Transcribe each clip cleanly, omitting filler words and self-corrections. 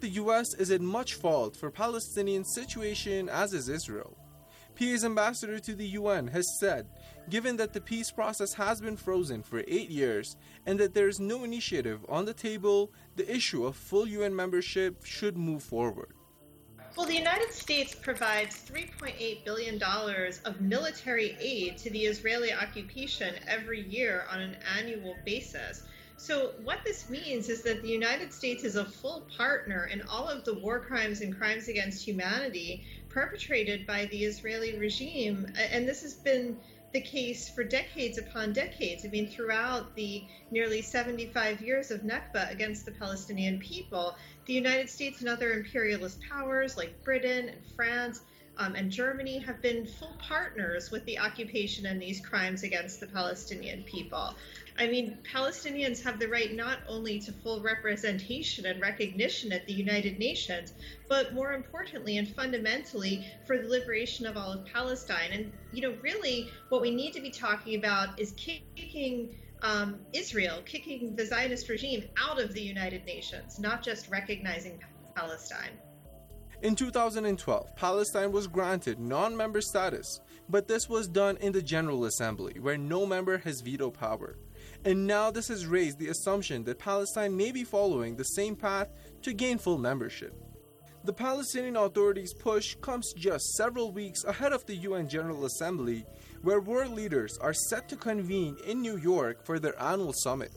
the US is at much fault for Palestinian situation, as is Israel. PA's ambassador to the UN has said, given that the peace process has been frozen for 8 years and that there is no initiative on the table, the issue of full UN membership should move forward. Well, the United States provides $3.8 billion of military aid to the Israeli occupation every year on an annual basis. So what this means is that the United States is a full partner in all of the war crimes and crimes against humanity perpetrated by the Israeli regime. And this has been the case for decades upon decades. I mean, throughout the nearly 75 years of Nakba against the Palestinian people, the United States and other imperialist powers like Britain and France and Germany have been full partners with the occupation and these crimes against the Palestinian people. I mean, Palestinians have the right not only to full representation and recognition at the United Nations, but more importantly and fundamentally for the liberation of all of Palestine. And, really what we need to be talking about is kicking Israel, kicking the Zionist regime out of the United Nations, not just recognizing Palestine. In 2012, Palestine was granted non-member status, but this was done in the General Assembly, where no member has veto power. And now this has raised the assumption that Palestine may be following the same path to gain full membership. The Palestinian Authority's push comes just several weeks ahead of the UN General Assembly, where world leaders are set to convene in New York for their annual summit.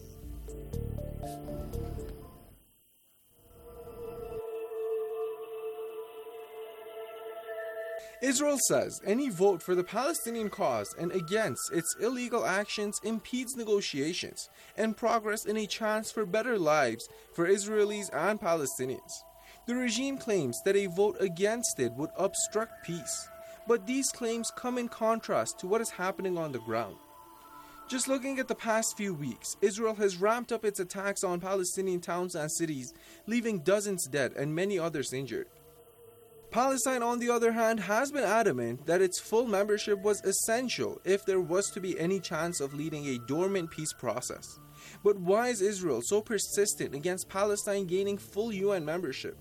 Israel says any vote for the Palestinian cause and against its illegal actions impedes negotiations and progress in a chance for better lives for Israelis and Palestinians. The regime claims that a vote against it would obstruct peace, but these claims come in contrast to what is happening on the ground. Just looking at the past few weeks, Israel has ramped up its attacks on Palestinian towns and cities, leaving dozens dead and many others injured. Palestine, on the other hand, has been adamant that its full membership was essential if there was to be any chance of leading a dormant peace process. But why is Israel so persistent against Palestine gaining full UN membership?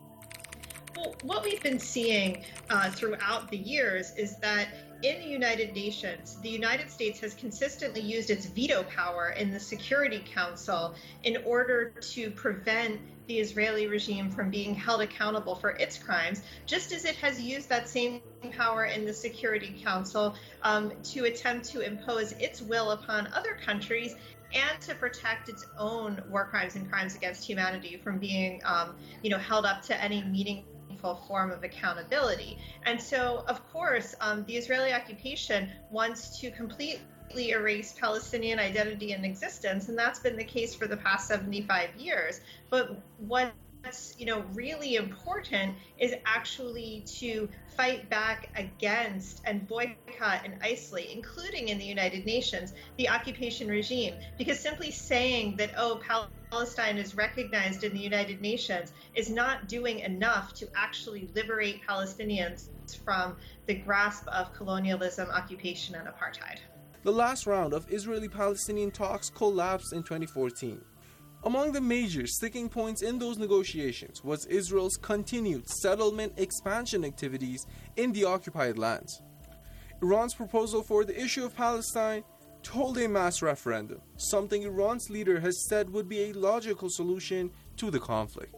Well, what we've been seeing throughout the years is that in the United Nations, the United States has consistently used its veto power in the Security Council in order to prevent the Israeli regime from being held accountable for its crimes, just as it has used that same power in the Security Council to attempt to impose its will upon other countries and to protect its own war crimes and crimes against humanity from being, held up to any meaningful form of accountability. And so, of course, the Israeli occupation wants to completely erase Palestinian identity and existence, and that's been the case for the past 75 years. But what's really important is actually to fight back against and boycott and isolate, including in the United Nations, the occupation regime. Because simply saying that, Palestine is recognized in the United Nations is not doing enough to actually liberate Palestinians from the grasp of colonialism, occupation, and apartheid. The last round of Israeli-Palestinian talks collapsed in 2014. Among the major sticking points in those negotiations was Israel's continued settlement expansion activities in the occupied lands. Iran's proposal for the issue of Palestine to hold a mass referendum, something Iran's leader has said would be a logical solution to the conflict.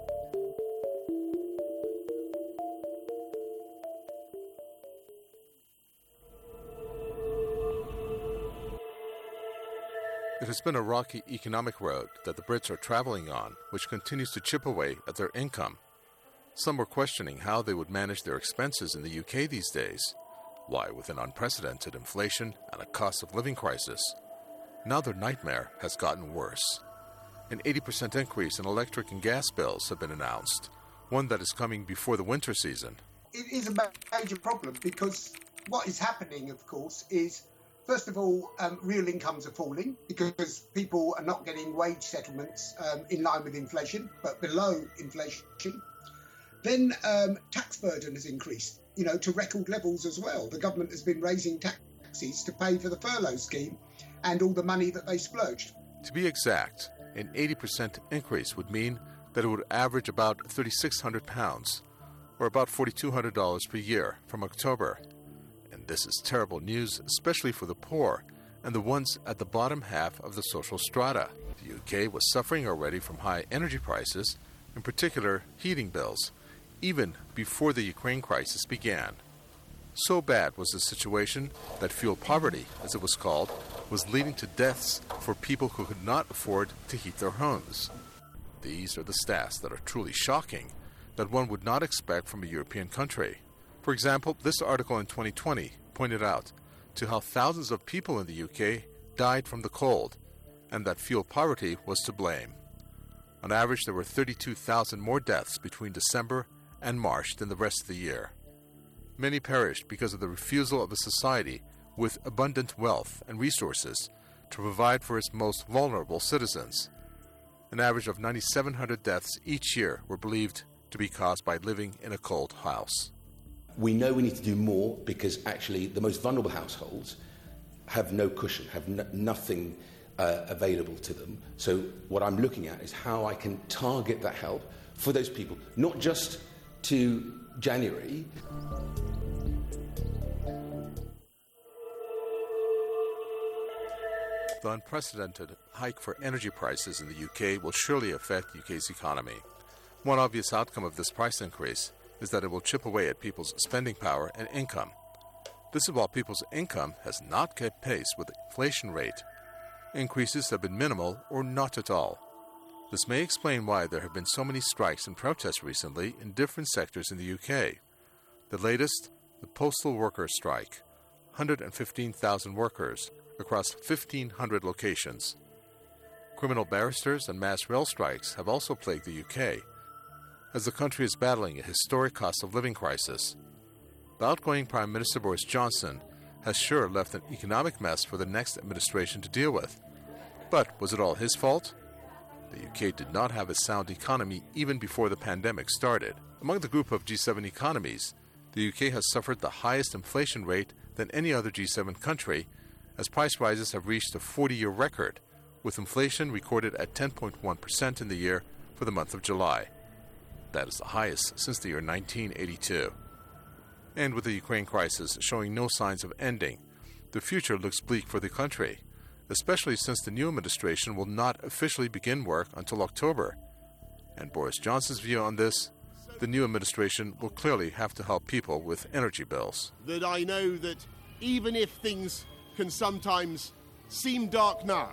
It has been a rocky economic road that the Brits are traveling on, which continues to chip away at their income. Some were questioning how they would manage their expenses in the UK these days. Why, with an unprecedented inflation and a cost of living crisis, now their nightmare has gotten worse. An 80% increase in electric and gas bills have been announced, one that is coming before the winter season. It is a major problem because what is happening, of course, is first of all, real incomes are falling because people are not getting wage settlements in line with inflation, but below inflation. Then tax burden has increased, to record levels as well. The government has been raising taxes to pay for the furlough scheme and all the money that they splurged. To be exact, an 80% increase would mean that it would average about £3,600, or about $4,200 per year from October. And this is terrible news, especially for the poor and the ones at the bottom half of the social strata. The UK was suffering already from high energy prices, in particular heating bills, even before the Ukraine crisis began. So bad was the situation that fuel poverty, as it was called, was leading to deaths for people who could not afford to heat their homes. These are the stats that are truly shocking, that one would not expect from a European country. For example, this article in 2020 pointed out to how thousands of people in the UK died from the cold, and that fuel poverty was to blame. On average, there were 32,000 more deaths between December and March than the rest of the year. Many perished because of the refusal of a society with abundant wealth and resources to provide for its most vulnerable citizens. An average of 9,700 deaths each year were believed to be caused by living in a cold house. We know we need to do more because actually the most vulnerable households have no cushion, have nothing available to them. So what I'm looking at is how I can target that help for those people, not just to January. The unprecedented hike for energy prices in the UK will surely affect the UK's economy. One obvious outcome of this price increase is that it will chip away at people's spending power and income. This is while people's income has not kept pace with the inflation rate. Increases have been minimal or not at all. This may explain why there have been so many strikes and protests recently in different sectors in the UK. The latest, the postal workers' strike, 115,000 workers across 1,500 locations. Criminal barristers and mass rail strikes have also plagued the UK, as the country is battling a historic cost of living crisis. The outgoing Prime Minister Boris Johnson has sure left an economic mess for the next administration to deal with. But was it all his fault? The UK did not have a sound economy even before the pandemic started. Among the group of G7 economies, the UK has suffered the highest inflation rate than any other G7 country, as price rises have reached a 40-year record, with inflation recorded at 10.1% in the year for the month of July. That is the highest since the year 1982. And with the Ukraine crisis showing no signs of ending, the future looks bleak for the country, especially since the new administration will not officially begin work until October. And Boris Johnson's view on this, the new administration will clearly have to help people with energy bills. That I know that even if things can sometimes seem dark now,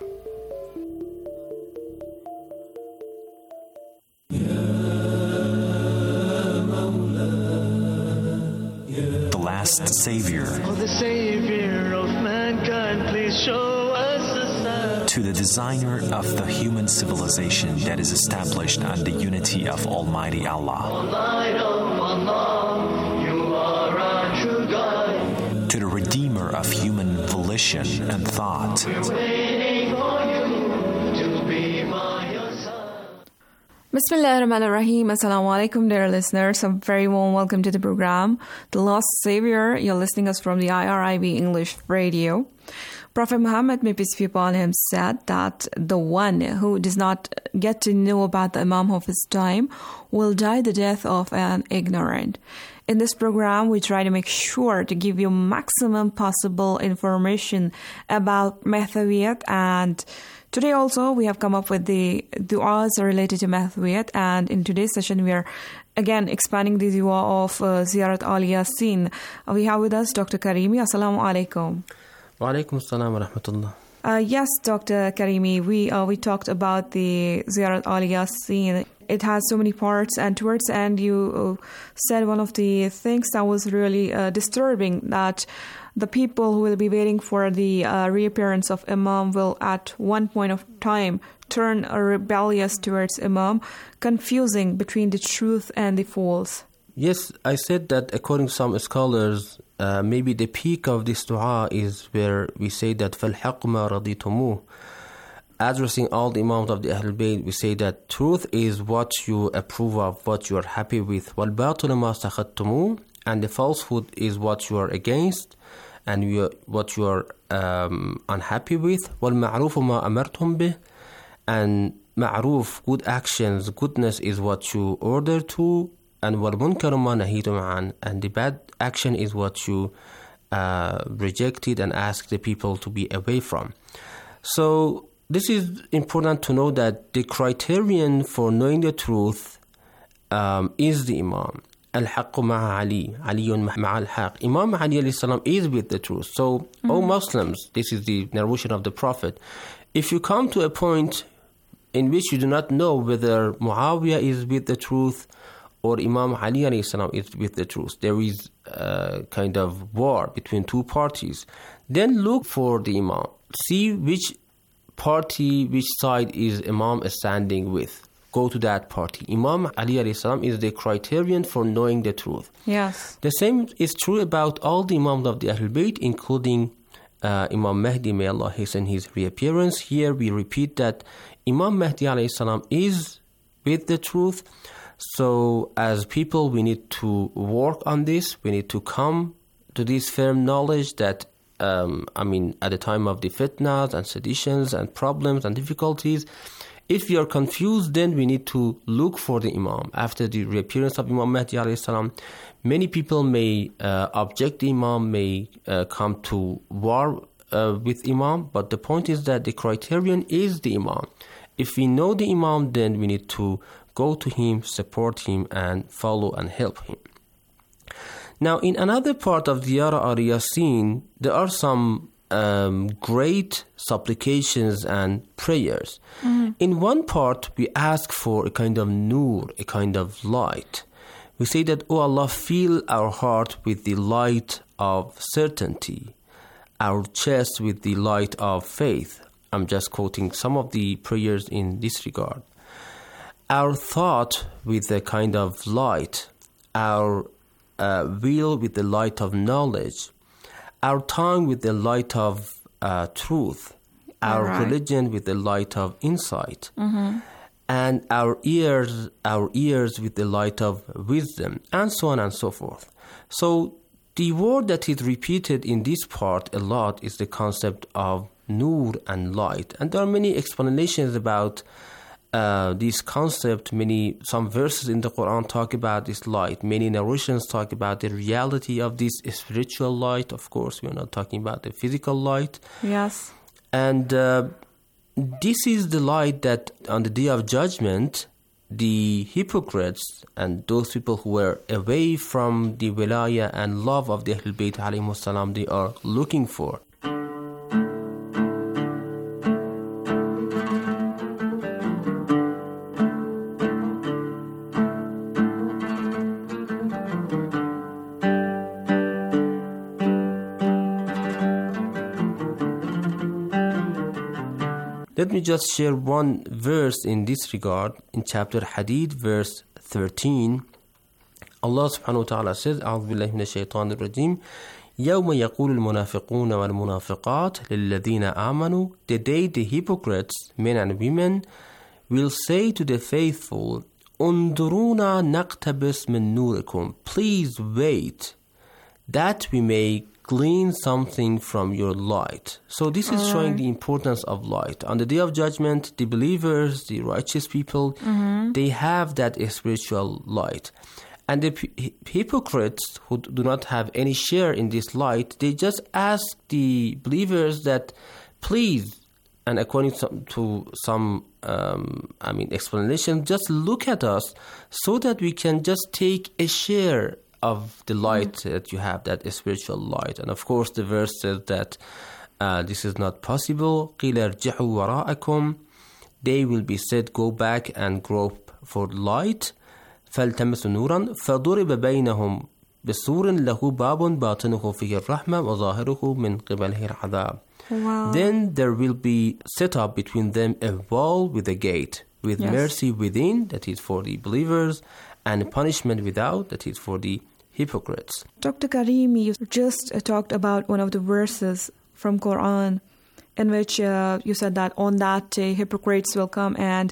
the last Savior. Oh, the Savior of mankind, please show us the sign. To the designer of the human civilization that is established on the unity of Almighty Allah. Light of Allah, you are our true guide. To the redeemer of human volition and thought. We're waiting for you to be by your side. Bismillah ar-Rahman ar-Rahim. Assalamu alaikum, dear listeners. A very warm welcome to the program, The Lost Savior. You're listening us from the IRIB English Radio. Prophet Muhammad, may peace be upon him, said that the one who does not get to know about the Imam of his time will die the death of an ignorant. In this program, we try to make sure to give you maximum possible information about Mahdawiyat, and today also we have come up with the du'as related to Mahdawiyat, and in today's session we are again expanding the dua of Ziyarat al-Yasin. We have with us Dr. Karimi. Assalamu alaikum. Wa alaikum assalam wa rahmatullah. Yes, Dr. Karimi, we talked about the Ziyarat al-Yasin. It has so many parts, and towards the end you said one of the things that was really disturbing, that the people who will be waiting for the reappearance of Imam will at one point of time turn rebellious towards Imam, confusing between the truth and the false. Yes, I said that according to some scholars, maybe the peak of this dua is where we say that فَالْحَقُ مَا رَضِيتُمُوهُ. Addressing all the Imams of the Ahlul Bayt, we say that truth is what you approve of, what you are happy with. وَالْبَاطِلُ مَا سَخَطْتُمُوهُ. And the falsehood is what you are against and what you are unhappy with. وَالْمَعْرُوفُ مَا أَمَرْتُمْ بِهِ. And ma'roof, good actions, goodness is what you order to, and وَالْمُنْكَرُ مَا نَهِيتُمْ عَنْ, and the bad action is what you rejected and asked the people to be away from. So this is important to know that the criterion for knowing the truth is the Imam. Al-Haqq ma'a Ali, Aliyun ma'a al-Haqq. Imam Ali alayhi salam is with the truth. So, O Muslims, this is the narration of the Prophet, if you come to a point in which you do not know whether Muawiyah is with the truth or Imam Ali alayhi salam is with the truth, there is a kind of war between two parties, then look for the Imam. See which party, which side is Imam standing with. Go to that party. Imam Ali alayhi salam is the criterion for knowing the truth. Yes. The same is true about all the Imams of the Ahlul Bayt, including Imam Mahdi, may Allah hasten his reappearance. Here we repeat that Imam Mahdi alayhi salam is with the truth. So as people, we need to work on this. We need to come to this firm knowledge that at the time of the fitnas and seditions and problems and difficulties, if we are confused, then we need to look for the Imam. After the reappearance of Imam Mahdi alayhi salam, many people may object the Imam, may come to war with Imam, but the point is that the criterion is the Imam. If we know the Imam, then we need to go to him, support him, and follow and help him. Now, in another part of Ziyarah al-Yasin, there are some great supplications and prayers. In one part, we ask for a kind of nur, a kind of light. We say that, "Oh Allah, fill our heart with the light of certainty, our chest with the light of faith." I'm just quoting some of the prayers in this regard. Our thought with a kind of light, our will with the light of knowledge, our tongue with the light of truth, our religion with the light of insight, and our ears with the light of wisdom, and so on and so forth. So the word that is repeated in this part a lot is the concept of nur and light. And there are many explanations about this concept. Some verses in the Quran talk about this light. Many narrations talk about the reality of this spiritual light. Of course, we are not talking about the physical light. Yes. And this is the light that on the Day of Judgment, the hypocrites and those people who were away from the wilayah and love of the Ahlul Bayt alayhimus salam, they are looking for. Let me just share one verse in this regard. In chapter Hadid, verse 13, Allah subhanahu wa ta'ala says, أعوذ بالله من الشيطان الرجيم يوم يقول المنافقون والمنافقات للذين آمنوا, the day the hypocrites, men and women, will say to the faithful, انظرونا نقتبس من نوركم, please wait that we may glean something from your light. So this is showing the importance of light. On the Day of Judgment, the believers, the righteous people, they have that spiritual light. And the hypocrites who do not have any share in this light, they just ask the believers that, please, and according to some explanation, just look at us so that we can just take a share of the light that you have, that spiritual light. And of course the verse says that this is not possible. قِيلَ ارْجِعُوا وَرَاءَكُمْ, they will be said, go back and grope for light. فَالْتَمِسُوا نُورًا فَضُرِبَ بَيْنَهُمْ بِسُورٍ لَهُ بَابٌ بَاطِنُهُ فِيهِ الرَّحْمَةُ وَظَاهِرُهُ مِنْ قِبَلِهِ الْعَذَابُ. Wow. Then there will be set up between them a wall with a gate, with mercy within, that is for the believers, and punishment without, that is for the hypocrites. Dr. Karim, you just talked about one of the verses from Quran in which you said that on that day hypocrites will come and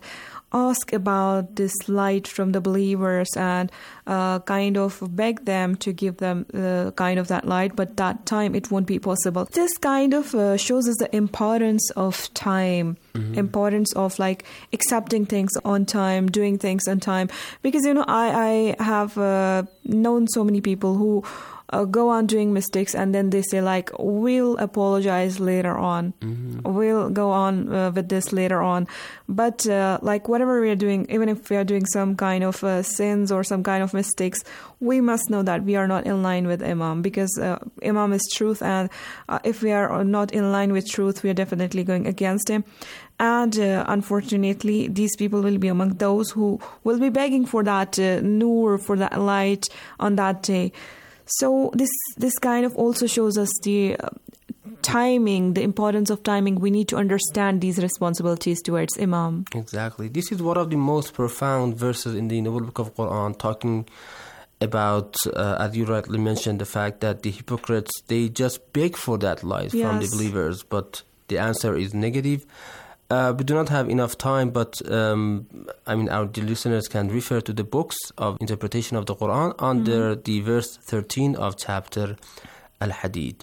ask about this light from the believers and kind of beg them to give them kind of that light, but that time it won't be possible. This kind of shows us the importance of time, importance of like accepting things on time, doing things on time. Because, I have known so many people who go on doing mistakes and then they say like, we'll apologize later on. We'll go on with this later on. But like whatever we are doing, even if we are doing some kind of sins or some kind of mistakes, we must know that we are not in line with Imam, because Imam is truth, and if we are not in line with truth, we are definitely going against him. And unfortunately, these people will be among those who will be begging for that nur, for that light on that day. So this kind of also shows us the timing, the importance of timing. We need to understand these responsibilities towards Imam. Exactly. This is one of the most profound verses in the Noble Book of Quran, talking about, as you rightly mentioned, the fact that the hypocrites, they just beg for that light from the believers, but the answer is negative. We do not have enough time, but our dear listeners can refer to the books of interpretation of the Quran under the verse 13 of chapter Al-Hadid.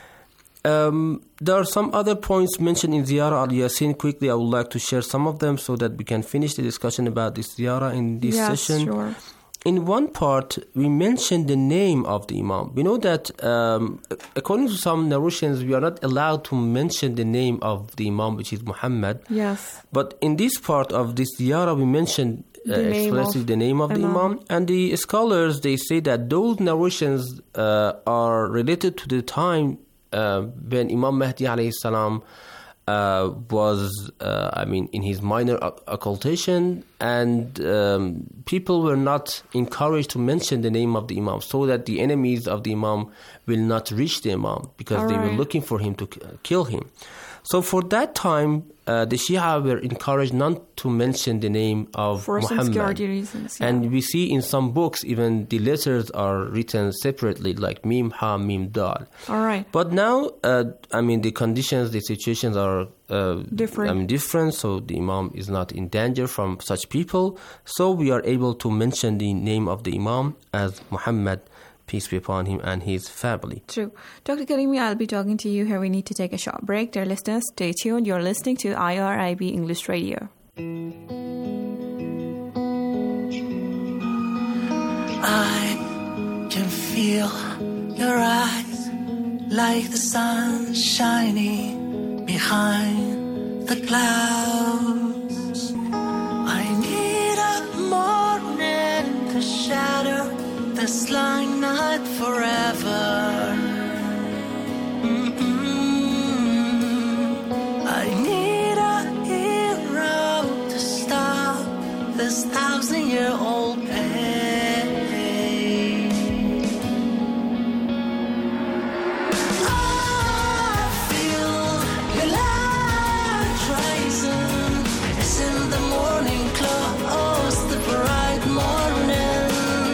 There are some other points mentioned in Ziyarah al-Yasin. Quickly, I would like to share some of them so that we can finish the discussion about this Ziyarah in this session. Sure. In one part, we mentioned the name of the Imam. We know that according to some narrations, we are not allowed to mention the name of the Imam, which is Muhammad. Yes. But in this part of this Ziyarah, we mentioned explicitly the name of the Imam. And the scholars, they say that those narrations are related to the time when Imam Mahdi alayhi salam was, in his minor occultation, and people were not encouraged to mention the name of the Imam, so that the enemies of the Imam will not reach the Imam, because they were looking for him to kill him. So for that time, the Shia were encouraged not to mention the name of Muhammad. For some security reasons. Yeah. And we see in some books, even the letters are written separately, like Mim, Ha, Mim, Dal. All right. But now, the conditions, the situations are different, so the Imam is not in danger from such people. So we are able to mention the name of the Imam as Muhammad, peace be upon him, and his family. True. Dr. Karimi, I'll be talking to you here. We need to take a short break. Dear listeners, stay tuned. You're listening to IRIB English Radio. I can feel your eyes like the sun shining behind the clouds. I need a morning to shatter this long night forever. I need a hero to stop this 1,000-year-old pain. I feel your light rising. It's in the morning close, the bright morning.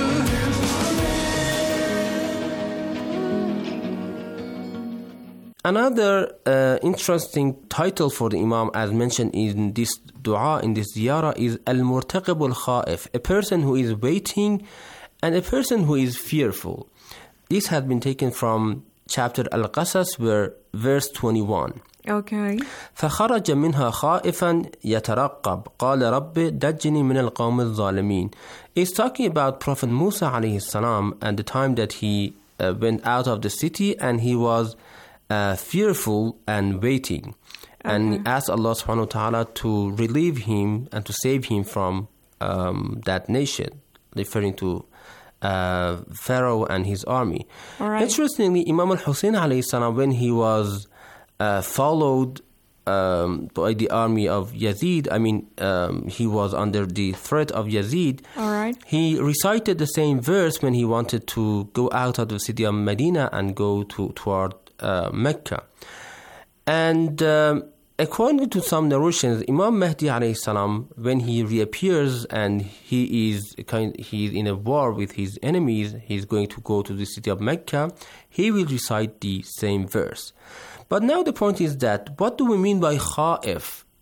Another interesting title for the Imam, as mentioned in this dua, in this ziyarah, is Al-Murtaqib al-Khaif, a person who is waiting and a person who is fearful. This has been taken from chapter Al-Qasas, where verse 21. Okay. فخرج منها خائفا يترقب قال رب دجني من القوم الظالمين. It's talking about Prophet Musa alayhi salam and the time that he went out of the city and he was fearful and waiting. Okay. And he asked Allah subhanahu wa ta'ala to relieve him and to save him from that nation, referring to Pharaoh and his army. All right. Interestingly, Imam al-Hussein alayhi salam, when he was followed by the army of Yazid, he was under the threat of Yazid. All right. He recited the same verse when he wanted to go out of the city of Medina and go toward Mecca. And according to some narrations, Imam Mahdi alayhi salam, when he reappears and he is in a war with his enemies, he's going to go to the city of Mecca, he will recite the same verse. But now the point is that, what do we mean by khaif?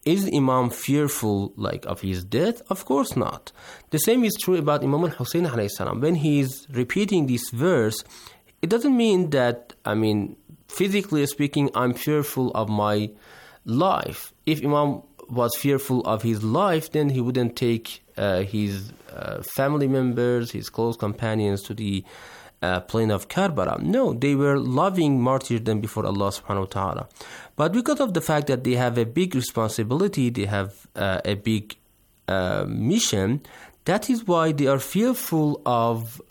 Is Imam fearful like of his death? Of course not. The same is true about Imam al-Hussein alayhi salam. When he is repeating this verse, it doesn't mean that, physically speaking, I'm fearful of my life. If Imam was fearful of his life, then he wouldn't take his family members, his close companions to the plain of Karbala. No, they were loving martyrdom before Allah subhanahu wa ta'ala. But because of the fact that they have a big responsibility, they have a big mission, that is why they are fearful of,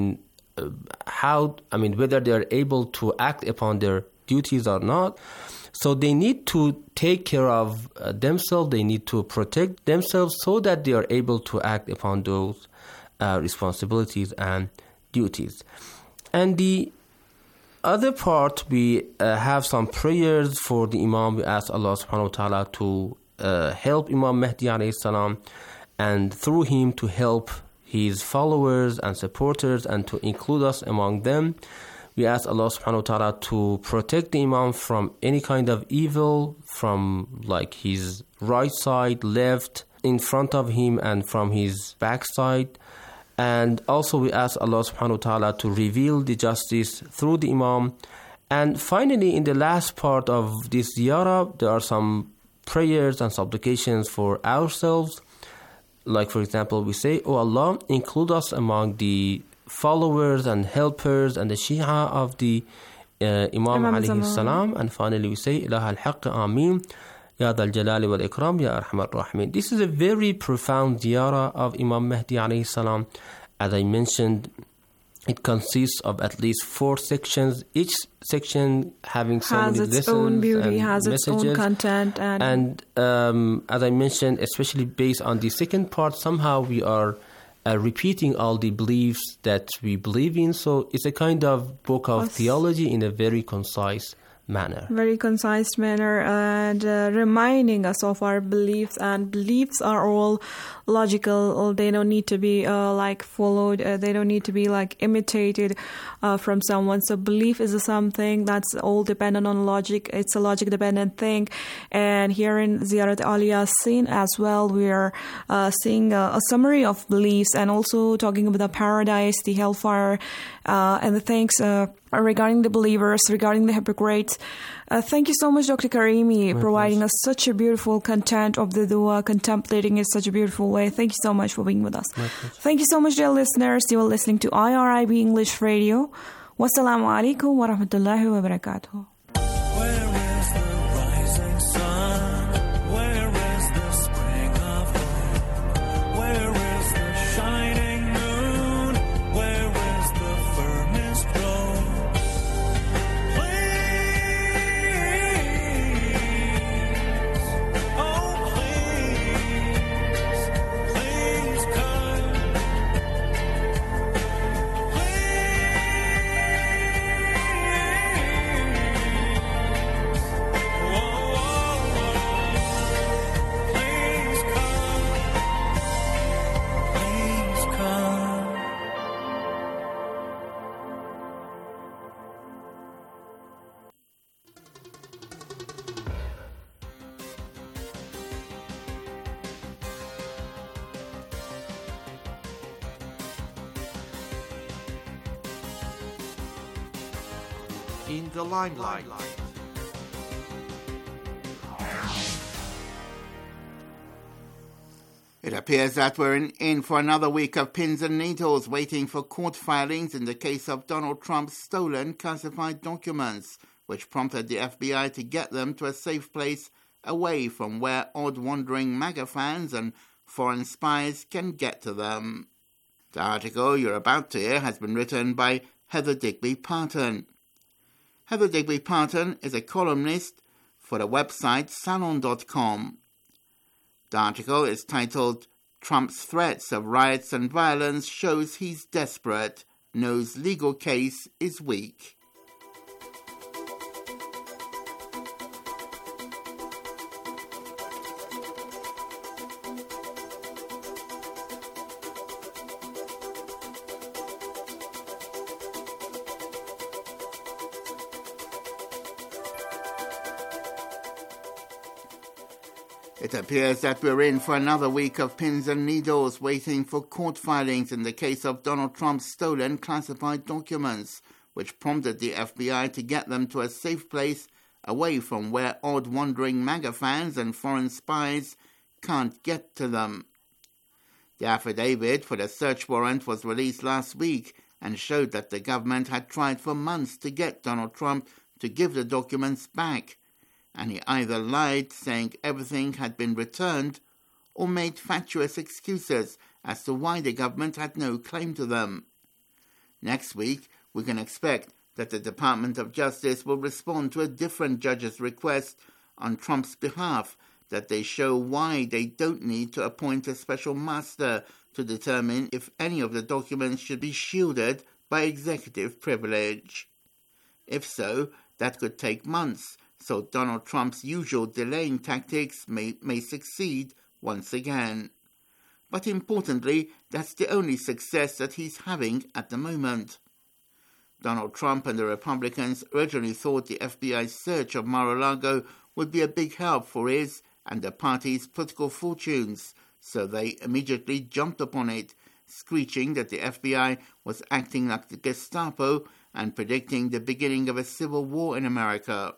whether they are able to act upon their duties or not. So they need to take care of themselves, they need to protect themselves so that they are able to act upon those responsibilities and duties. And the other part, we have some prayers for the Imam. We ask Allah subhanahu wa ta'ala to help Imam Mahdi alayhi salam, and through him to help his followers and supporters and to include us among them. We ask Allah subhanahu wa ta'ala to protect the Imam from any kind of evil, from like his right side, left, in front of him, and from his backside. And also we ask Allah subhanahu wa ta'ala to reveal the justice through the Imam. And finally, in the last part of this ziyarah, there are some prayers and supplications for ourselves. Like, for example, we say, "Oh Allah, include us among the followers and helpers and the Shia of the Imam alayhi salam." And finally we say, "Ilah al-haqq ameen, ya dal jalali wal ikram, ya arhamar rahimin." This is a very profound ziyarah of Imam Mahdi alayhi salam. As I mentioned, it consists of at least 4 sections, each section having so many lessons, has its own beauty, has its own content, and as I mentioned, especially based on the second part, somehow we are repeating all the beliefs that we believe in. So it's a kind of book of theology in a very concise manner. Very concise manner, and reminding us of our beliefs. And beliefs are all logical. They don't need to be followed. They don't need to be imitated from someone. So belief is something that's all dependent on logic. It's a logic dependent thing. And here in Ziyarat al-Yasin as well, we are seeing a summary of beliefs, and also talking about the paradise, the hellfire, and the things regarding the believers, regarding the hypocrites. Thank you so much, Dr. Karimi, providing us such a beautiful content of the dua, contemplating it such a beautiful way. Thank you so much for being with us. Thank you so much, dear listeners. You are listening to IRIB English Radio. Wassalamu alaikum wa rahmatullahi wa barakatuh. In the limelight. It appears that we're in for another week of pins and needles, waiting for court filings in the case of Donald Trump's stolen classified documents, which prompted the FBI to get them to a safe place away from where odd wandering MAGA fans and foreign spies can get to them. The article you're about to hear has been written by Heather Digby Parton. Heather Digby Parton is a columnist for the website Salon.com. The article is titled "Trump's Threats of Riots and Violence Shows He's Desperate, Knows Legal Case is Weak." It appears that we're in for another week of pins and needles waiting for court filings in the case of Donald Trump's stolen classified documents, which prompted the FBI to get them to a safe place away from where odd wandering MAGA fans and foreign spies can't get to them. The affidavit for the search warrant was released last week and showed that the government had tried for months to get Donald Trump to give the documents back, and he either lied saying everything had been returned or made fatuous excuses as to why the government had no claim to them. Next week, we can expect that the Department of Justice will respond to a different judge's request on Trump's behalf that they show why they don't need to appoint a special master to determine if any of the documents should be shielded by executive privilege. If so, that could take months, so Donald Trump's usual delaying tactics may succeed once again. But importantly, that's the only success that he's having at the moment. Donald Trump and the Republicans originally thought the FBI's search of Mar-a-Lago would be a big help for his and the party's political fortunes, so they immediately jumped upon it, screeching that the FBI was acting like the Gestapo and predicting the beginning of a civil war in America.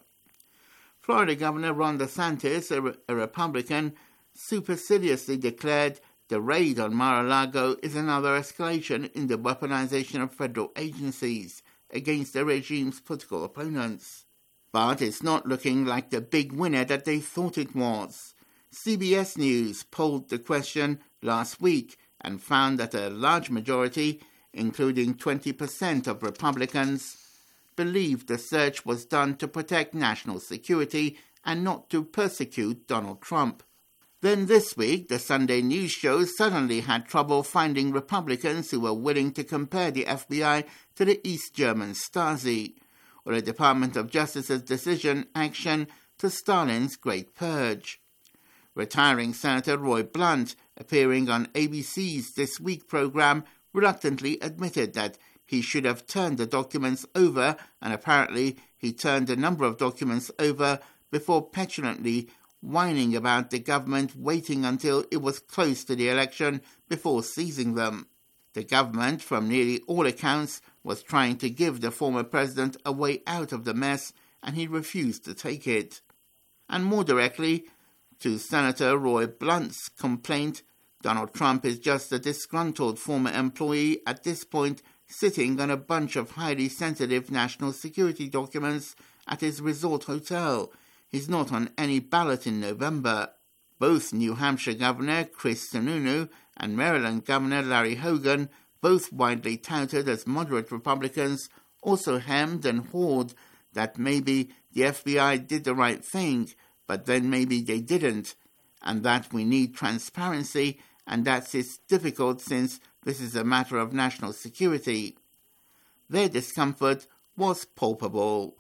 Florida Governor Ron DeSantis, a Republican, superciliously declared the raid on Mar-a-Lago is another escalation in the weaponization of federal agencies against the regime's political opponents. But it's not looking like the big winner that they thought it was. CBS News polled the question last week and found that a large majority, including 20% of Republicans, believed the search was done to protect national security and not to persecute Donald Trump. Then this week, the Sunday news shows suddenly had trouble finding Republicans who were willing to compare the FBI to the East German Stasi, or the Department of Justice's action to Stalin's Great Purge. Retiring Senator Roy Blunt, appearing on ABC's This Week program, reluctantly admitted that he should have turned the documents over, and apparently he turned a number of documents over before petulantly whining about the government waiting until it was close to the election before seizing them. The government, from nearly all accounts, was trying to give the former president a way out of the mess, and he refused to take it. And more directly, to Senator Roy Blunt's complaint, Donald Trump is just a disgruntled former employee at this point sitting on a bunch of highly sensitive national security documents at his resort hotel. He's not on any ballot in November. Both New Hampshire Governor Chris Sununu and Maryland Governor Larry Hogan, both widely touted as moderate Republicans, also hemmed and hawed that maybe the FBI did the right thing, but then maybe they didn't, and that we need transparency, and that it's difficult since this is a matter of national security. Their discomfort was palpable.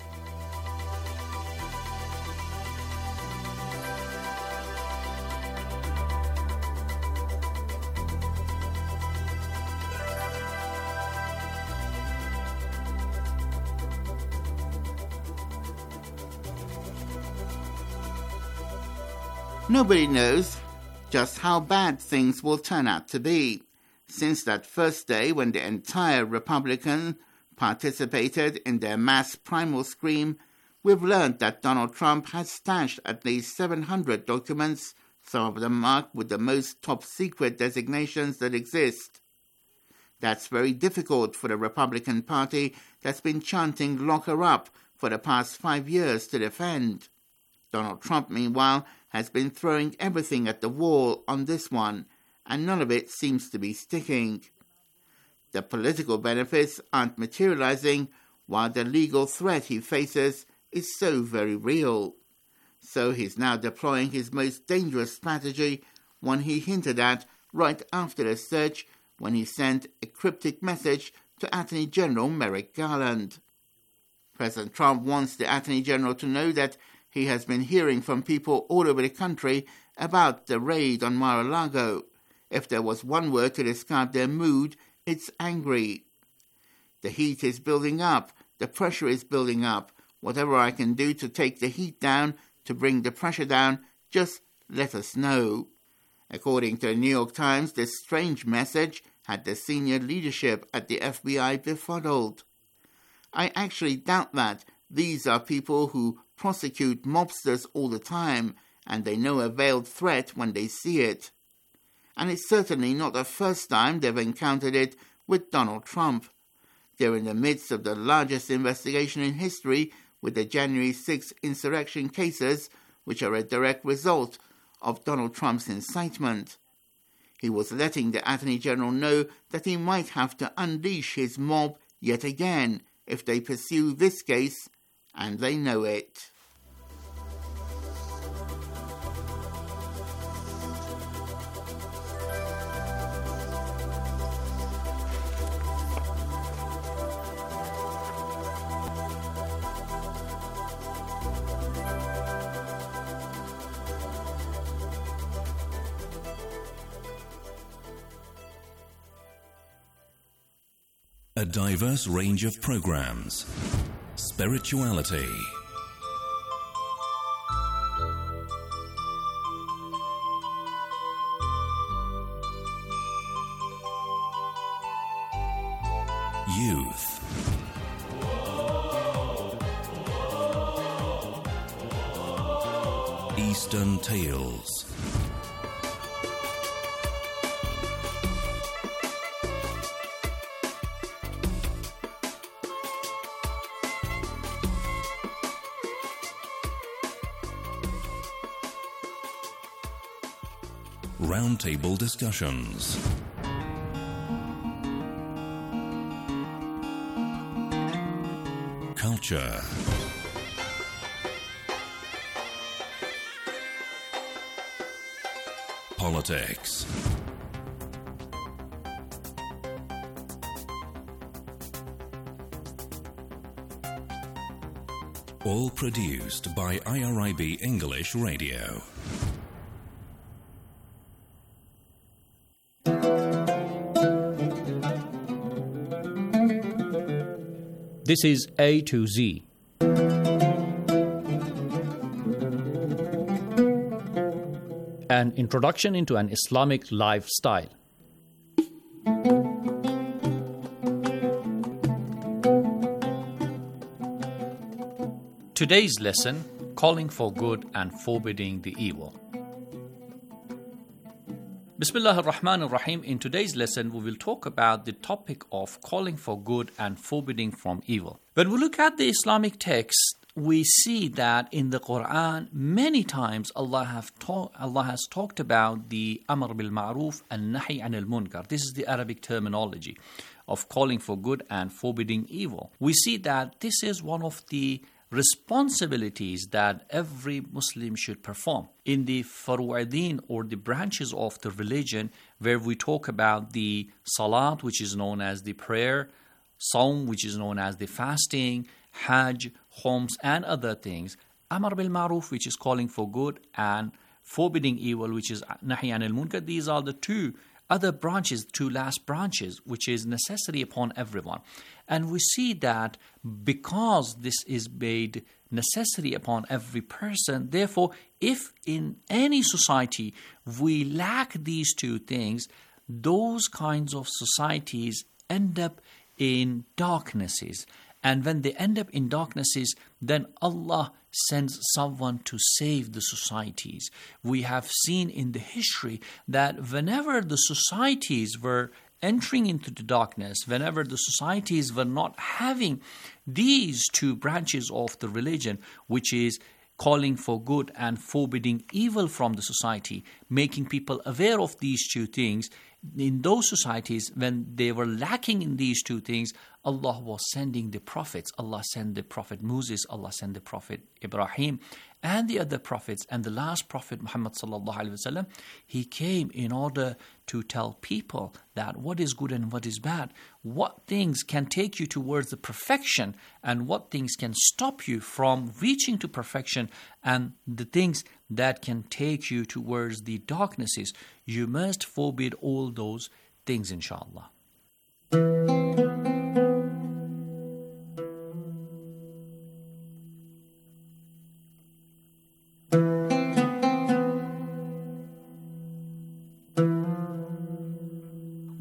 Nobody knows just how bad things will turn out to be. Since that first day when the entire Republican participated in their mass primal scream, we've learned that Donald Trump has stashed at least 700 documents, some of them marked with the most top-secret designations that exist. That's very difficult for the Republican Party that's been chanting "lock her up" for the past 5 years to defend. Donald Trump, meanwhile, has been throwing everything at the wall on this one, and none of it seems to be sticking. The political benefits aren't materializing, while the legal threat he faces is so very real. So he's now deploying his most dangerous strategy, one he hinted at right after the search when he sent a cryptic message to Attorney General Merrick Garland. President Trump wants the Attorney General to know that he has been hearing from people all over the country about the raid on Mar-a-Lago. If there was one word to describe their mood, it's angry. The heat is building up. The pressure is building up. Whatever I can do to take the heat down, to bring the pressure down, just let us know. According to the New York Times, this strange message had the senior leadership at the FBI befuddled. I actually doubt that. These are people who prosecute mobsters all the time, and they know a veiled threat when they see it. And it's certainly not the first time they've encountered it with Donald Trump. They're in the midst of the largest investigation in history with the January 6th insurrection cases, which are a direct result of Donald Trump's incitement. He was letting the Attorney General know that he might have to unleash his mob yet again if they pursue this case, and they know it. A diverse range of programs. Spirituality. Youth. Eastern Tales. Roundtable discussions. Culture. Politics. All produced by IRIB English Radio. This is A to Z. An introduction into an Islamic lifestyle. Today's lesson, calling for good and forbidding the evil. Bismillah ar-Rahman ar-Rahim. In today's lesson, we will talk about the topic of calling for good and forbidding from evil. When we look at the Islamic text, we see that in the Quran, many times Allah has talked about the Amr bil Ma'ruf and Nahi anil Munkar. This is the Arabic terminology of calling for good and forbidding evil. We see that this is one of the responsibilities that every Muslim should perform. In the Faru'adin, or the branches of the religion, where we talk about the Salat, which is known as the prayer, Sawm, which is known as the fasting, Hajj, Homs, and other things, Amr bil Ma'ruf, which is calling for good, and forbidding evil, which is Nahi anil Munkar. These are the two other branches, two last branches, which is necessary upon everyone. And we see that because this is made necessary upon every person, therefore, if in any society we lack these two things, those kinds of societies end up in darknesses. And when they end up in darknesses, then Allah sends someone to save the societies. We have seen in the history that whenever the societies were entering into the darkness, whenever the societies were not having these two branches of the religion, which is calling for good and forbidding evil from the society, making people aware of these two things, in those societies, when they were lacking in these two things, Allah was sending the prophets. Allah sent the prophet Moses, Allah sent the prophet Ibrahim, and the other prophets. And the last prophet, Muhammad sallallahu alaihi wasallam, he came in order to tell people that what is good and what is bad, what things can take you towards the perfection, and what things can stop you from reaching to perfection, and the things that can take you towards the darknesses. You must forbid all those things, inshallah.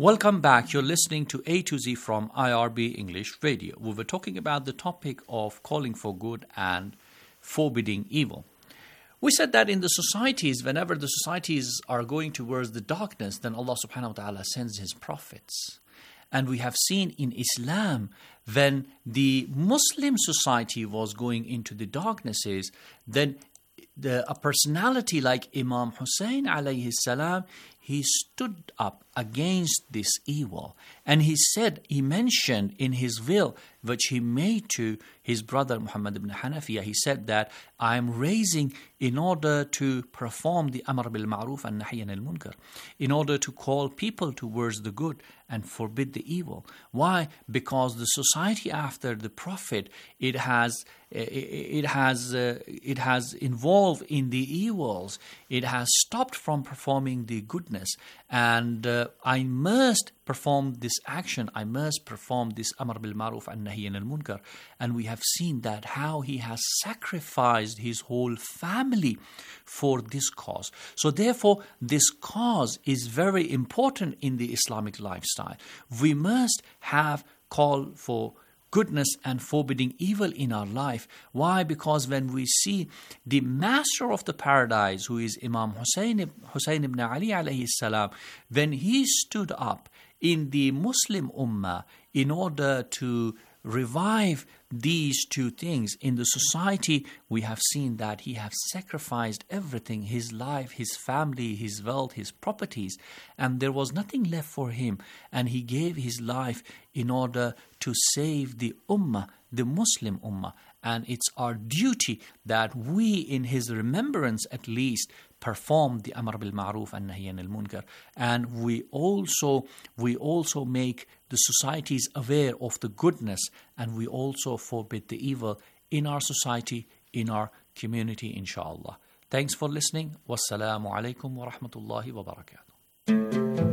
Welcome back. You're listening to A to Z from IRB English Radio. We were talking about the topic of calling for good and forbidding evil. We said that in the societies, whenever the societies are going towards the darkness, then Allah subhanahu wa ta'ala sends His prophets. And we have seen in Islam, when the Muslim society was going into the darknesses, then a personality like Imam Hussein alayhi salam, he stood up against this evil. And he mentioned in his will, which he made to his brother Muhammad ibn Hanafiya, he said that I am raising in order to perform the Amr bil Ma'ruf and Nahy anil Munkar, in order to call people towards the good and forbid the evil. Why? Because the society after the Prophet, it has involved in the evils. It has stopped from performing the goodness. And I must perform this action. I must perform this Amr bil Ma'ruf and Nahy anil Munkar. And we have seen that how he has sacrificed his whole family for this cause. So therefore, this cause is very important in the Islamic lifestyle. We must have call for goodness and forbidding evil in our life. Why? Because when we see the master of the paradise, who is Imam Hussein ibn Ali alayhi salam, when he stood up in the Muslim Ummah in order to revive these two things in the society, we have seen that he has sacrificed everything, his life, his family, his wealth, his properties, and there was nothing left for him, and he gave his life in order to save the Ummah, the Muslim Ummah. And it's our duty that we, in his remembrance at least, perform the Amr bil Ma'ruf and Nahy anil Munkar. And we also make the societies aware of the goodness, and we also forbid the evil in our society, in our community, inshallah. Thanks for listening. Wassalamu alaikum wa rahmatullahi wa barakatuh.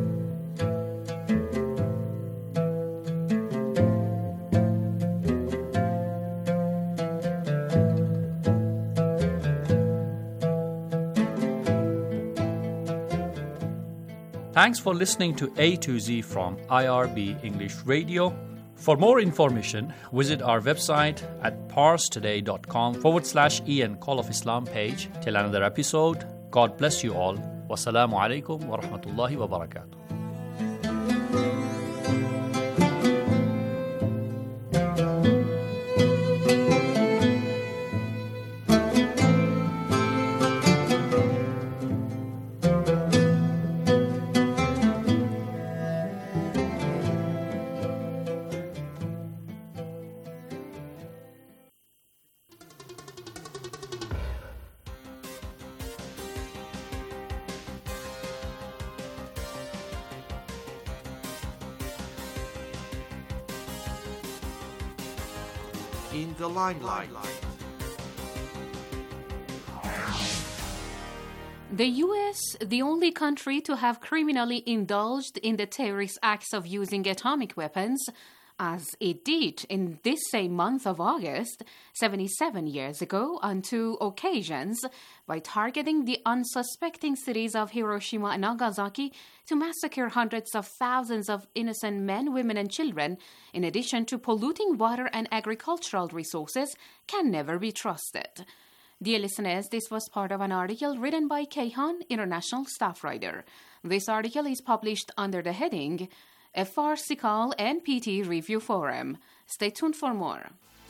Thanks for listening to A to Z from IRB English Radio. For more information, visit our website at parstoday.com/EN Call of Islam page. Till another episode, God bless you all. Wassalamu alaikum wa rahmatullahi wa barakatuh. In the limelight. The U.S., the only country to have criminally indulged in the terrorist acts of using atomic weapons, as it did in this same month of August, 77 years ago, on 2 occasions, by targeting the unsuspecting cities of Hiroshima and Nagasaki to massacre hundreds of thousands of innocent men, women, and children, in addition to polluting water and agricultural resources, can never be trusted. Dear listeners, this was part of an article written by Kayhan, international staff writer. This article is published under the heading A Farcical NPT Review Forum. Stay tuned for more.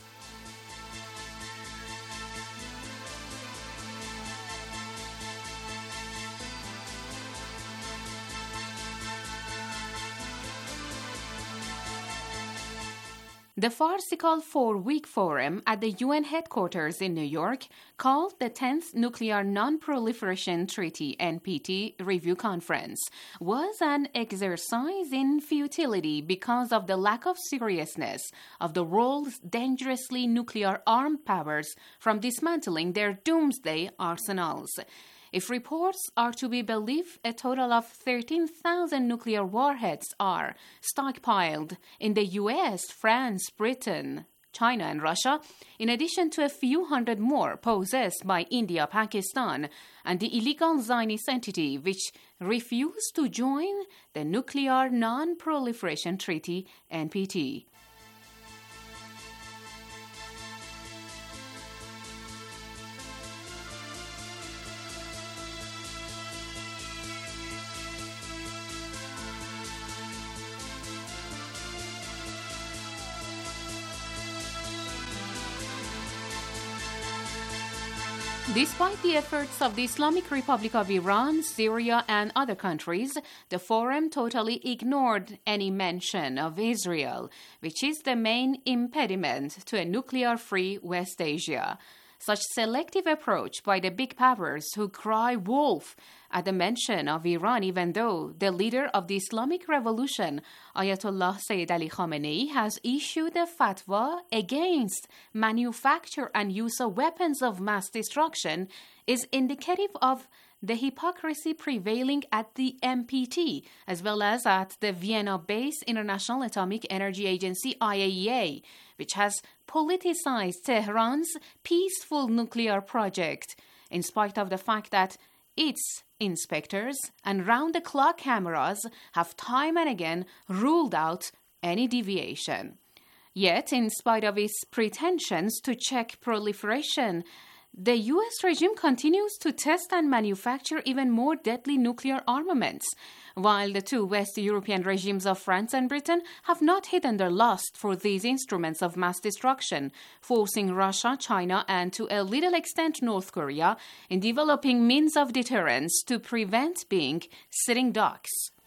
The farcical 4-week forum at the UN headquarters in New York, called the 10th Nuclear Non-Proliferation Treaty NPT Review Conference, was an exercise in futility because of the lack of seriousness of the world's dangerously nuclear armed powers from dismantling their doomsday arsenals. If reports are to be believed, a total of 13,000 nuclear warheads are stockpiled in the US, France, Britain, China and Russia, in addition to a few hundred more possessed by India, Pakistan, and the illegal Zionist entity which refused to join the Nuclear Non-Proliferation Treaty, NPT. Despite the efforts of the Islamic Republic of Iran, Syria, and other countries, the forum totally ignored any mention of Israel, which is the main impediment to a nuclear-free West Asia. Such selective approach by the big powers who cry wolf at the mention of Iran, even though the leader of the Islamic Revolution, Ayatollah Sayyid Ali Khamenei, has issued a fatwa against manufacture and use of weapons of mass destruction, is indicative of the hypocrisy prevailing at the NPT, as well as at the Vienna-based International Atomic Energy Agency, IAEA, which has politicized Tehran's peaceful nuclear project, in spite of the fact that its inspectors and round-the-clock cameras have time and again ruled out any deviation. Yet, in spite of its pretensions to check proliferation, the U.S. regime continues to test and manufacture even more deadly nuclear armaments, while the two West European regimes of France and Britain have not hidden their lust for these instruments of mass destruction, forcing Russia, China, and to a little extent North Korea in developing means of deterrence to prevent being sitting ducks.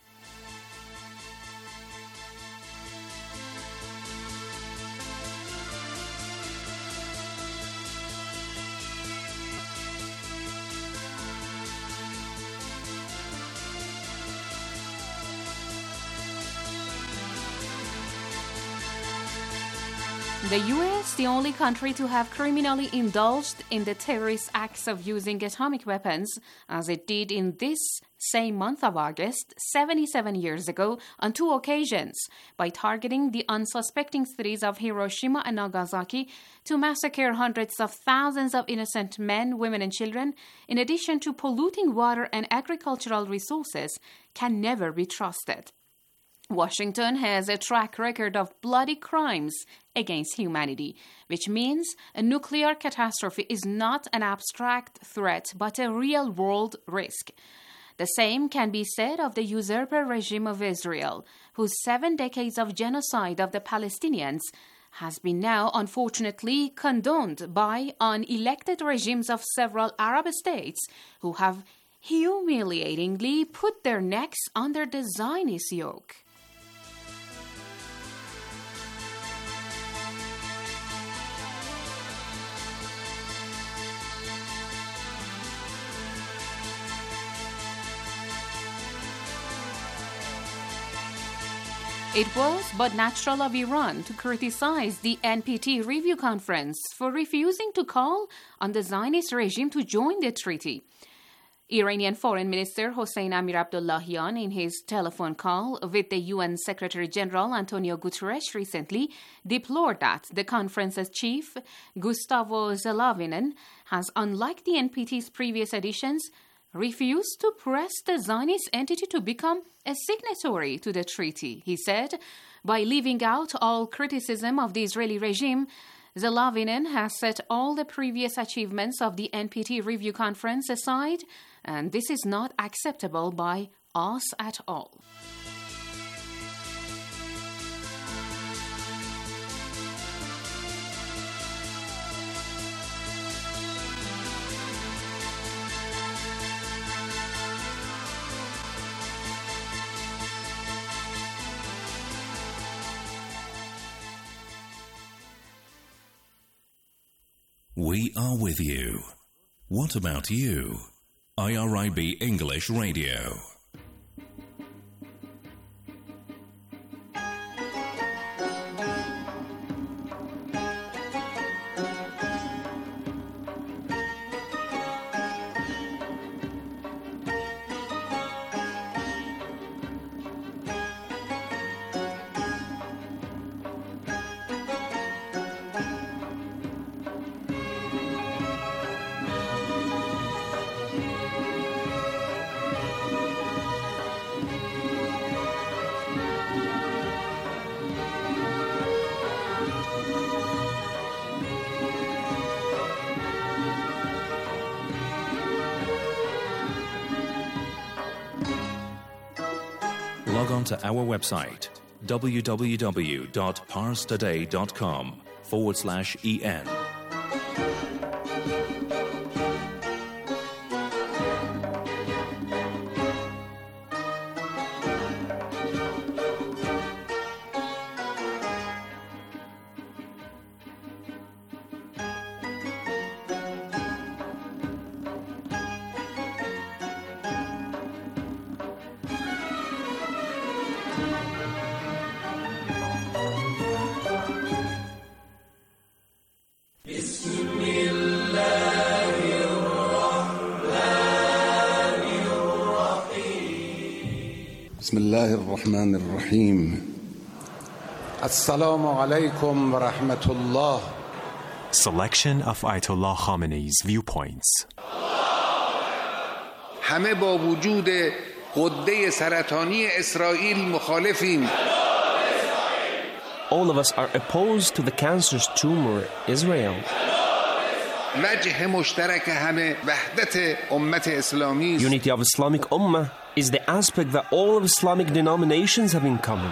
The U.S., the only country to have criminally indulged in the terrorist acts of using atomic weapons, as it did in this same month of August, 77 years ago, on two occasions, by targeting the unsuspecting cities of Hiroshima and Nagasaki to massacre hundreds of thousands of innocent men, women, and children, in addition to polluting water and agricultural resources, can never be trusted. Washington has a track record of bloody crimes against humanity, which means a nuclear catastrophe is not an abstract threat but a real-world risk. The same can be said of the usurper regime of Israel, whose 7 decades of genocide of the Palestinians has been now unfortunately condoned by unelected regimes of several Arab states who have humiliatingly put their necks under the Zionist yoke. It was but natural of Iran to criticize the NPT review conference for refusing to call on the Zionist regime to join the treaty. Iranian Foreign Minister Hossein Amir Abdollahian, in his telephone call with the UN Secretary General Antonio Guterres recently, deplored that the conference's chief, Gustavo Zelavinen, has, unlike the NPT's previous editions, refused to press the Zionist entity to become a signatory to the treaty. He said, by leaving out all criticism of the Israeli regime, Zelavinen has set all the previous achievements of the NPT review conference aside, and this is not acceptable by us at all. We are with you. What about you? IRIB English Radio. on to our website www.parstoday.com/en. بسم الله الرحمن الرحيم السلام عليكم ورحمة الله. Selection of Ayatollah Khamenei's viewpoints. همه با وجود غده سرطانی اسرائیل مخالفیم. All of us are opposed to the cancerous tumor Israel. وجه مشترک همه وحدت امت اسلامی است. Unity of Islamic Ummah is the aspect that all of Islamic denominations have in common.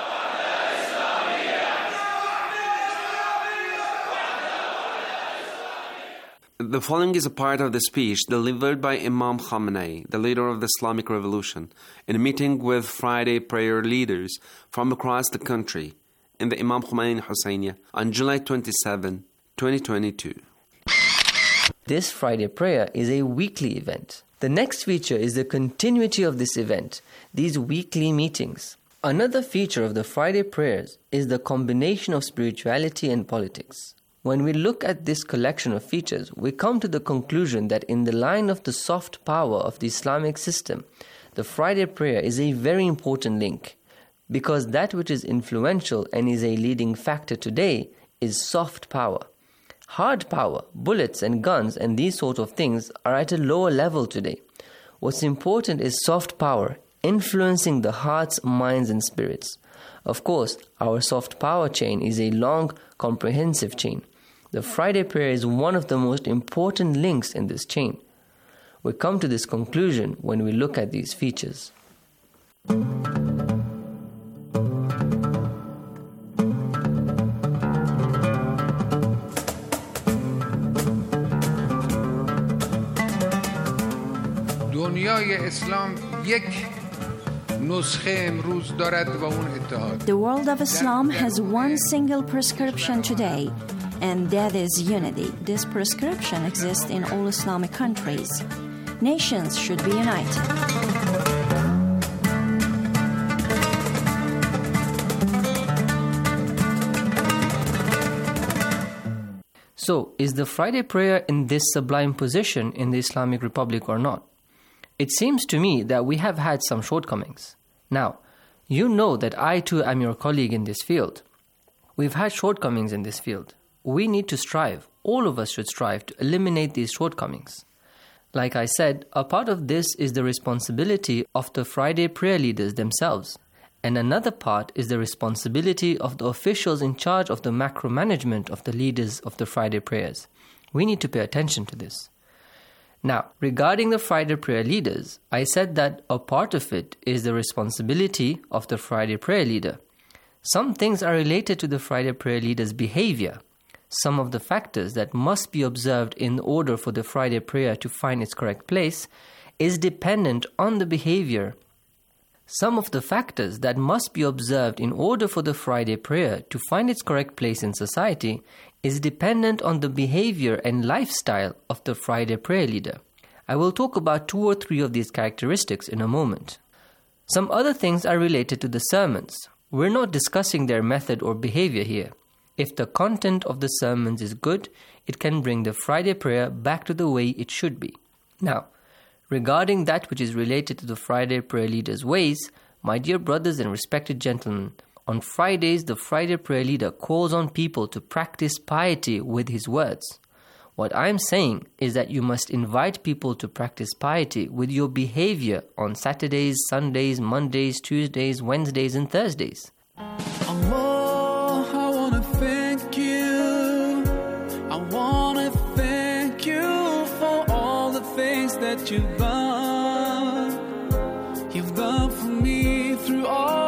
The following is a part of the speech delivered by Imam Khamenei, the leader of the Islamic Revolution, in a meeting with Friday prayer leaders from across the country in the Imam Khomeini Husseiniya on July 27, 2022. This Friday prayer is a weekly event. The next feature is the continuity of this event, these weekly meetings. Another feature of the Friday prayers is the combination of spirituality and politics. When we look at this collection of features, we come to the conclusion that in the line of the soft power of the Islamic system, the Friday prayer is a very important link, because that which is influential and is a leading factor today is soft power. Hard power, bullets and guns and these sort of things are at a lower level today. What's important is soft power, influencing the hearts, minds and spirits. Of course, our soft power chain is a long, comprehensive chain. The Friday prayer is one of the most important links in this chain. We come to this conclusion when we look at these features. دنیای اسلام یک نسخه امروز دارد و اون اتحاد. The world of Islam has one single prescription today, and that is unity. This prescription exists in all Islamic countries. Nations should be united. So, is the Friday prayer in this sublime position in the Islamic Republic or not? It seems to me that we have had some shortcomings. Now, you know that I too am your colleague in this field. We've had shortcomings in this field. We need to strive. All of us should strive to eliminate these shortcomings. Like I said, a part of this is the responsibility of the Friday prayer leaders themselves. And another part is the responsibility of the officials in charge of the macro management of the leaders of the Friday prayers. We need to pay attention to this. Now, regarding the Friday prayer leaders, I said that a part of it is the responsibility of the Friday prayer leader. Some things are related to the Friday prayer leader's behavior. Some of the factors that must be observed in order for the Friday prayer to find its correct place is dependent on the behavior. Some of the factors that must be observed in order for the Friday prayer to find its correct place in society is dependent on the behavior and lifestyle of the Friday prayer leader. I will talk about 2 or 3 of these characteristics in a moment. Some other things are related to the sermons. We're not discussing their method or behavior here. If the content of the sermons is good, it can bring the Friday prayer back to the way it should be. Now, regarding that which is related to the Friday prayer leader's ways, my dear brothers and respected gentlemen, on Fridays, the Friday prayer leader calls on people to practice piety with his words. What I'm saying is that you must invite people to practice piety with your behavior on Saturdays, Sundays, Mondays, Tuesdays, Wednesdays, and Thursdays. Allah, I want to thank you. I want to thank you for all the things that you've done. You've done for me through all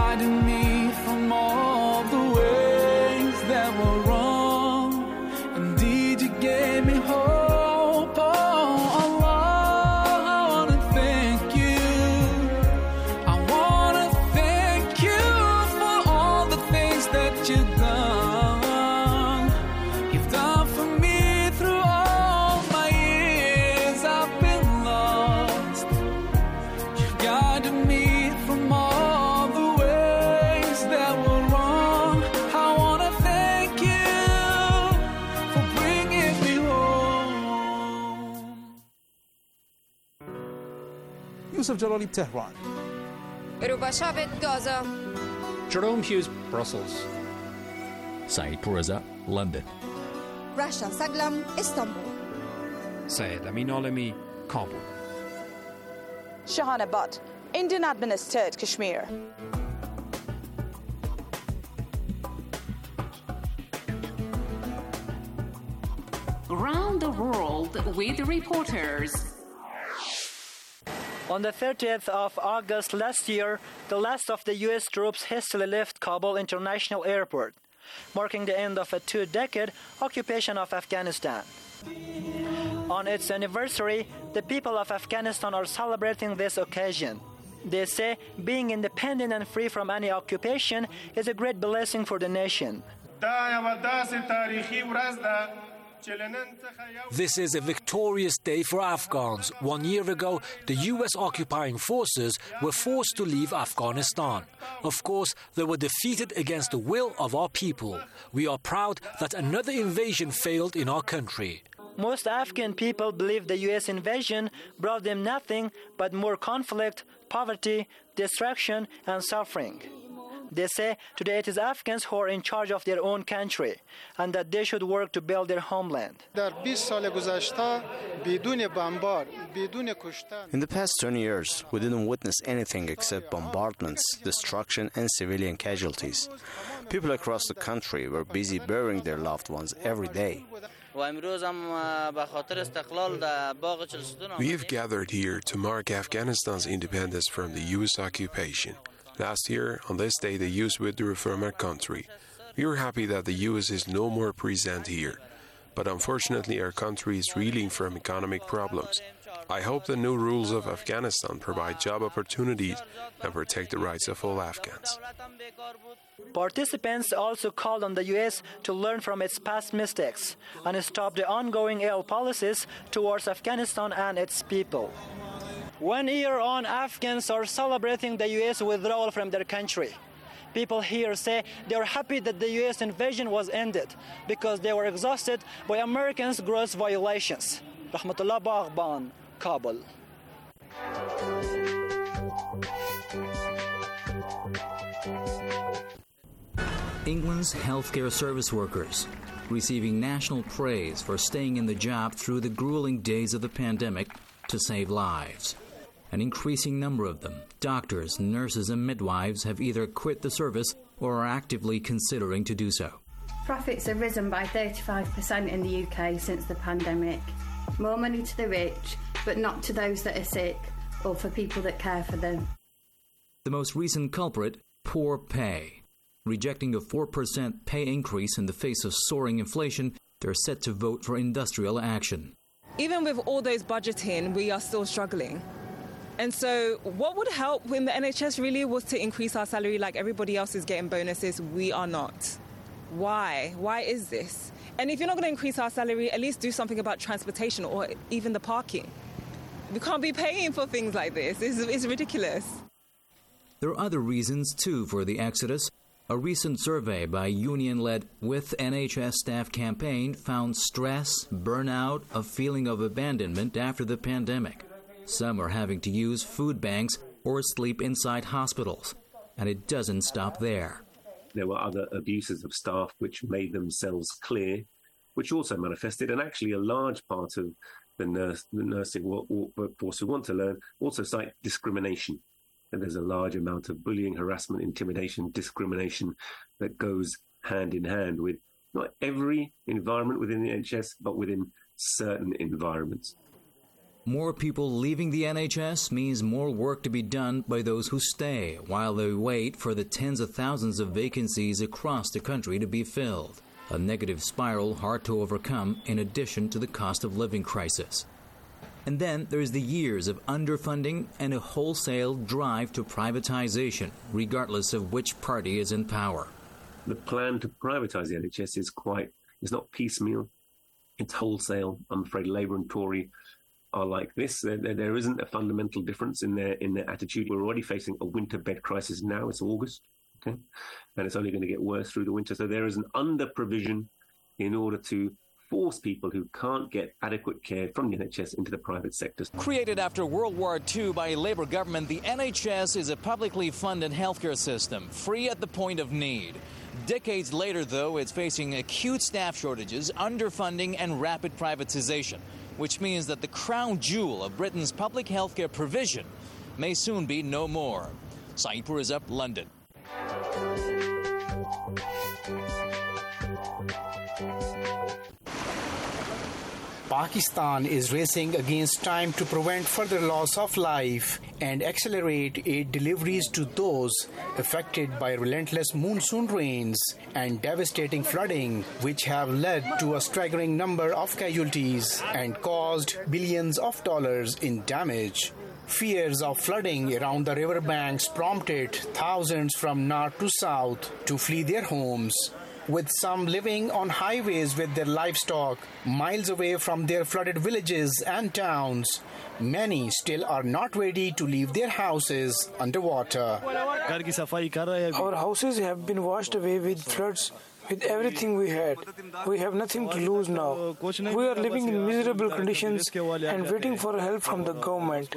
guided me from all the ways that were wrong. Indeed, you gave me hope. Oh, Allah, I want to thank you. I want to thank you for all the things that you've done. You've done for me through all my years I've been lost. You've guided me from all the ways that were wrong. I want to thank you for bringing me home. Yusuf Jalali, Tehran. Rubashavit, Gaza. Jerome Hughes, Brussels. Saeed Pourreza, London. Rasha Saglam, Istanbul. Syed Amin Alami, Kabul. Shahana Butt, Indian administered Kashmir. Around the world with reporters. On the 30th of August last year, the last of the U.S. troops hastily left Kabul International Airport, marking the end of a 2-decade occupation of Afghanistan. On its anniversary, the people of Afghanistan are celebrating this occasion. They say being independent and free from any occupation is a great blessing for the nation. This is a victorious day for Afghans. 1 year ago, the U.S. occupying forces were forced to leave Afghanistan. Of course, they were defeated against the will of our people. We are proud that another invasion failed in our country. Most Afghan people believe the U.S. invasion brought them nothing but more conflict, poverty, destruction, and suffering. They say today it is Afghans who are in charge of their own country and that they should work to build their homeland. In the past 20 years, we didn't witness anything except bombardments, destruction, and civilian casualties. People across the country were busy burying their loved ones every day. We have gathered here to mark Afghanistan's independence from the U.S. occupation. Last year, on this day, the U.S. withdrew from our country. We are happy that the U.S. is no more present here. But unfortunately, our country is reeling from economic problems. I hope the new rules of Afghanistan provide job opportunities and protect the rights of all Afghans. Participants also called on the U.S. to learn from its past mistakes and stop the ongoing ill policies towards Afghanistan and its people. 1 year on, Afghans are celebrating the U.S. withdrawal from their country. People here say they are happy that the U.S. invasion was ended because they were exhausted by Americans' gross violations. Rahmatullah Baghban, Kabul. England's healthcare service workers receiving national praise for staying in the job through the grueling days of the pandemic to save lives. An increasing number of them, doctors, nurses, and midwives, have either quit the service or are actively considering to do so. Profits have risen by 35% in the UK since the pandemic. More money to the rich, but not to those that are sick or for people that care for them. The most recent culprit, poor pay. Rejecting a 4% pay increase in the face of soaring inflation, they're set to vote for industrial action. Even with all those budgeting, we are still struggling. And so what would help when the NHS really was to increase our salary like everybody else is getting bonuses, we are not. Why? Why is this? And if you're not going to increase our salary, at least do something about transportation or even the parking. We can't be paying for things like this. It's ridiculous. There are other reasons, too, for the exodus. A recent survey by union-led With NHS Staff campaign found stress, burnout, a feeling of abandonment after the pandemic. Some are having to use food banks or sleep inside hospitals. And it doesn't stop there. There were other abuses of staff which made themselves clear, which also manifested, and actually a large part of the nursing workforce who want to learn also cite discrimination. And there's a large amount of bullying, harassment, intimidation, discrimination that goes hand in hand with not every environment within the NHS, but within certain environments. More people leaving the NHS means more work to be done by those who stay, while they wait for the tens of thousands of vacancies across the country to be filled. A negative spiral hard to overcome in addition to the cost of living crisis. And then there's the years of underfunding and a wholesale drive to privatization, regardless of which party is in power. The plan to privatise the NHS is not piecemeal, it's wholesale. I'm afraid Labour and Tory are like this. There isn't a fundamental difference in their attitude. We're already facing a winter bed crisis now. It's August, okay, and it's only going to get worse through the winter. So there is an under-provision in order to force people who can't get adequate care from the NHS into the private sector. Created after World War II by a Labour government, the NHS is a publicly funded healthcare system, free at the point of need. Decades later, though, it's facing acute staff shortages, underfunding and rapid privatization, which means that the crown jewel of Britain's public healthcare provision may soon be no more. Saipur is up, London. Pakistan is racing against time to prevent further loss of life and accelerate aid deliveries to those affected by relentless monsoon rains and devastating flooding, which have led to a staggering number of casualties and caused billions of dollars in damage. Fears of flooding around the riverbanks prompted thousands from north to south to flee their homes, with some living on highways with their livestock miles away from their flooded villages and towns. Many still are not ready to leave their houses underwater. Our houses have been washed away with floods, with everything we had. We have nothing to lose now. We are living in miserable conditions and waiting for help from the government.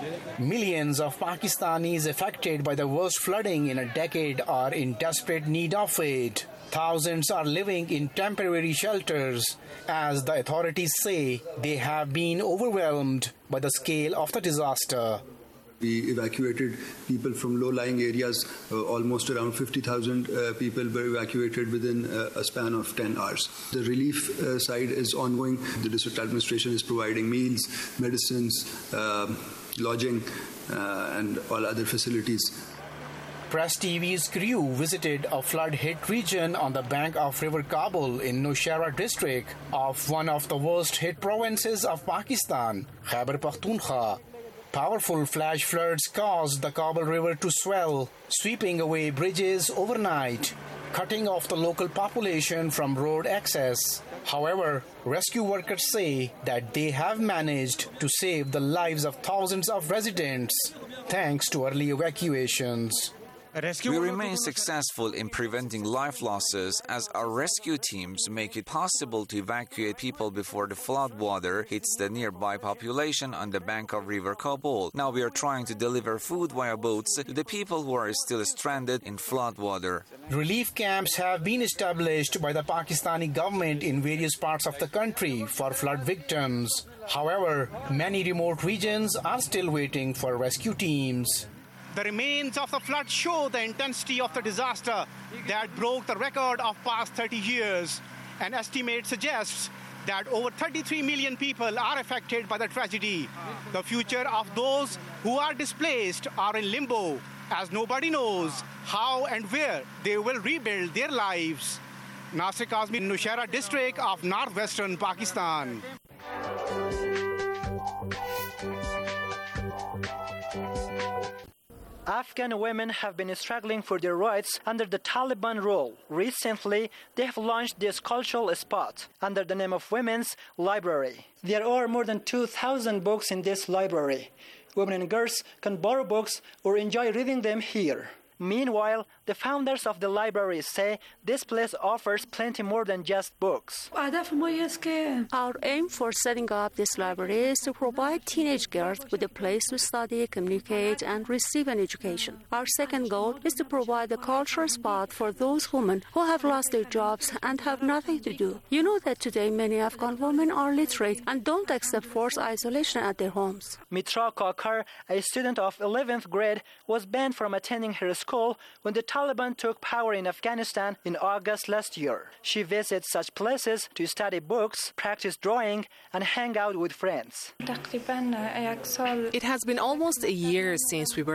Millions of Pakistanis affected by the worst flooding in a decade are in desperate need of aid. Thousands are living in temporary shelters, as the authorities say they have been overwhelmed by the scale of the disaster. We evacuated people from low-lying areas. Almost around 50,000 people were evacuated within a span of 10 hours. The relief side is ongoing. The district administration is providing meals, medicines, lodging, and all other facilities. Press TV's crew visited a flood-hit region on the bank of River Kabul in Nowshera district of one of the worst-hit provinces of Pakistan, Khyber Pakhtunkhwa. Powerful flash floods caused the Kabul River to swell, sweeping away bridges overnight, cutting off the local population from road access. However, rescue workers say that they have managed to save the lives of thousands of residents thanks to early evacuations. We remain successful in preventing life losses as our rescue teams make it possible to evacuate people before the flood water hits the nearby population on the bank of River Kabul. Now we are trying to deliver food via boats to the people who are still stranded in flood water. Relief camps have been established by the Pakistani government in various parts of the country for flood victims. However, many remote regions are still waiting for rescue teams. The remains of the flood show the intensity of the disaster that broke the record of past 30 years. An estimate suggests that over 33 million people are affected by the tragedy. The future of those who are displaced are in limbo, as nobody knows how and where they will rebuild their lives. Nasir Kazmi, Nowshera district of northwestern Pakistan. Afghan women have been struggling for their rights under the Taliban rule. Recently, they have launched this cultural spot under the name of Women's Library. There are more than 2,000 books in this library. Women and girls can borrow books or enjoy reading them here. Meanwhile, the founders of the library say this place offers plenty more than just books. Our aim for setting up this library is to provide teenage girls with a place to study, communicate, and receive an education. Our second goal is to provide a cultural spot for those women who have lost their jobs and have nothing to do. You know that today many Afghan women are literate and don't accept forced isolation at their homes. Mitra Kakar, a student of 11th grade, was banned from attending her school school when the Taliban took power in Afghanistan in August last year. She visits such places to study books, practice drawing, and hang out with friends. It has been almost a year since we were